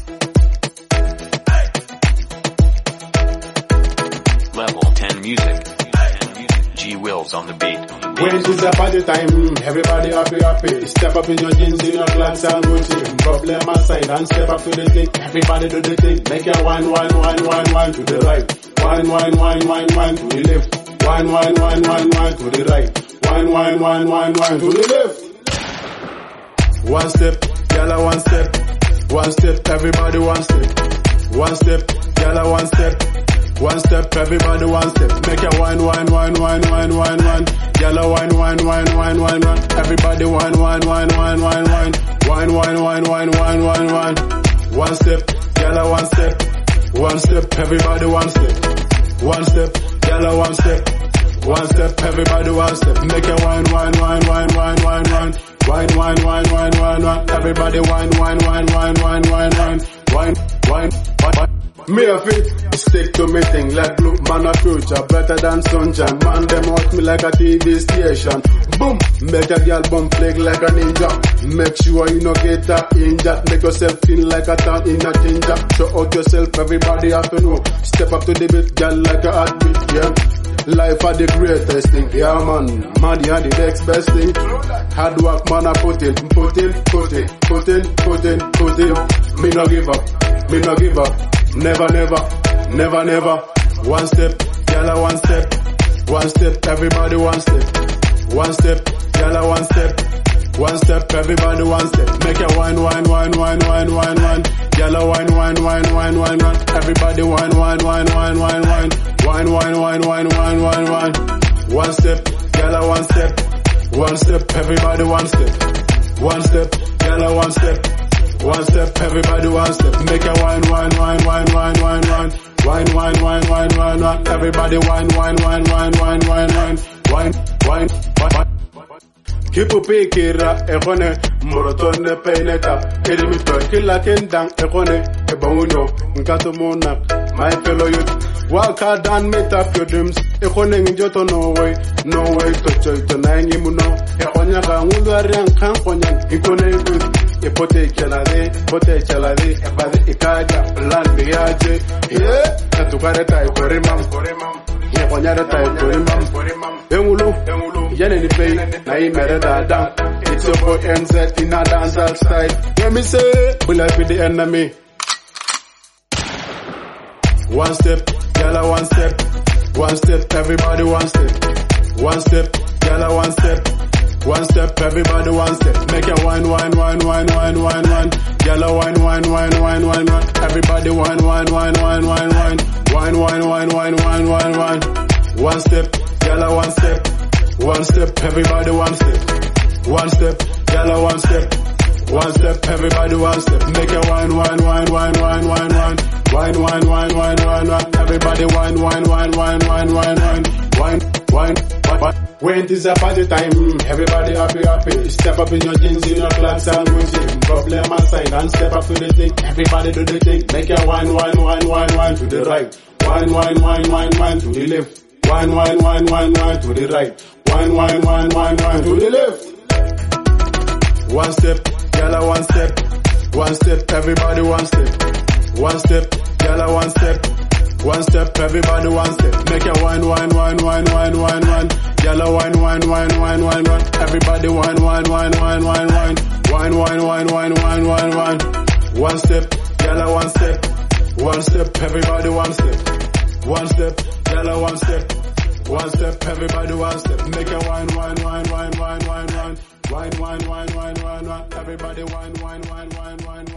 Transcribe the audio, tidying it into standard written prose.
Level 10 music. G Wills on the beat. When it is a party time, everybody happy. Step up in your jeans, in your glance and Gucci. Problem aside and step up to the thing. Everybody do the thing. Make your wine to the right. Wine to the left. Wine to the right. Wine to the left. One step, yalla one step. One step, everybody one step. One step, yalla one step. One step, everybody one step. Make your wine. Yalla wine. Everybody wine. Wine. One step, yalla one step. One step, everybody one step. One step, yalla one step. One step, everybody one step. Make your wine. Wine. Everybody wine. Me a fit, stick to me thing like blue man a future, better than sunshine. Man them out me like a TV station. Boom, make a girl bump leg like a ninja. Make sure you no get that injured. Make yourself feel like a town in a ginger. Show out yourself, everybody have to know. Step up to the beat, girl like a heartbeat, yeah. Life are the greatest thing, yeah man. Money are the next best thing. Hard work man I put in. Me no give up. Never. One step, yalla one step. One step, everybody one step. One step, yalla one step. One step, everybody one step. Make your wine. Yalla wine. Everybody wine. Wine. One step, yalla one step. One step, everybody one step. One step, yalla one step. One step, everybody one step. Make a wine. Wine. Everybody wine. Kipu pikira ekone morotone peineta edimito kila kendang ekone ebauno nkato mona my fellow youth work hard and meet up your dreams ekone njoto no way to choito na ngimuno ekonya ka ngulari ankan konya ikone good epote chalade ebade ikaja plan biaje yeah atukareta ikorimam ekonyara ta ikorimam engulu Yene ni pay, na imere da down. It's your boy NZ in a dancehall style. Let me say, we life with the enemy. One step, yalla one step. One step, everybody one step. One step, yalla one step. One step, everybody one step. Make your wine. Yalla wine. Everybody wine. Wine. One step, yalla one step. One step, everybody one step. One step, yalla one step. One step, everybody one step. Make your wine. Everybody wine. When it is a party time, everybody happy. Step up in your jeans, in your glance and Gucci. Problem aside and step up to the thing. Everybody do the thing. Make your wine to the right. Wine to the left. Wine to the right. Wine to the left. One step, yalla one step. One step, everybody one step. One step, yalla one step. One step, everybody one step. Make your wine. Yalla wine. Everybody wine. Wine. One step, yalla one step. One step, everybody one step. One step, yalla one step. One step, everybody one step. Make your wine. Wine. Everybody wine.